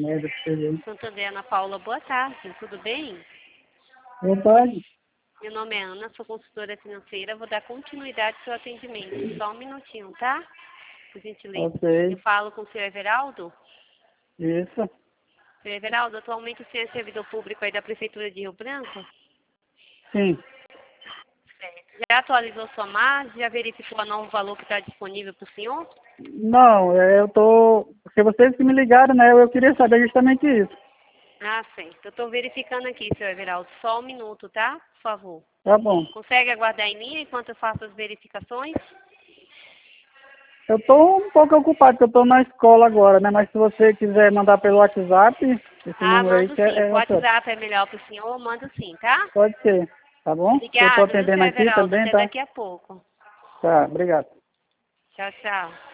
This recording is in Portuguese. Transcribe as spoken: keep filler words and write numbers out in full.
merda pra você ver. Santander, Ana Paula, boa tarde, tudo bem? Boa tarde. Meu nome é Ana, sou consultora financeira, vou dar continuidade ao seu atendimento. Só um minutinho, tá? Por gentileza. Ok. Eu falo com o senhor Everaldo. Isso. Senhor Everaldo, atualmente o senhor é servidor público aí da Prefeitura de Rio Branco? Sim. Certo. Já atualizou sua margem? Já verificou o novo valor que está disponível para o senhor? Não, é, eu tô... Porque vocês que me ligaram, né? Eu queria saber justamente isso. Ah, certo. Eu estou verificando aqui, senhor Everaldo. Só um minuto, tá? Por favor. Tá bom. Consegue aguardar em linha enquanto eu faço as verificações? Eu tô um pouco ocupado, porque eu tô na escola agora, né? Mas se você quiser mandar pelo WhatsApp, esse Ah, número aí mando que sim. é, é O WhatsApp. WhatsApp é melhor para o senhor? Mando sim, tá? Pode ser, tá bom? Eu tô Obrigado, viu, atendendo senhor aqui Everaldo? também, Até tá? daqui a pouco. Tá, obrigado. Tchau, tchau.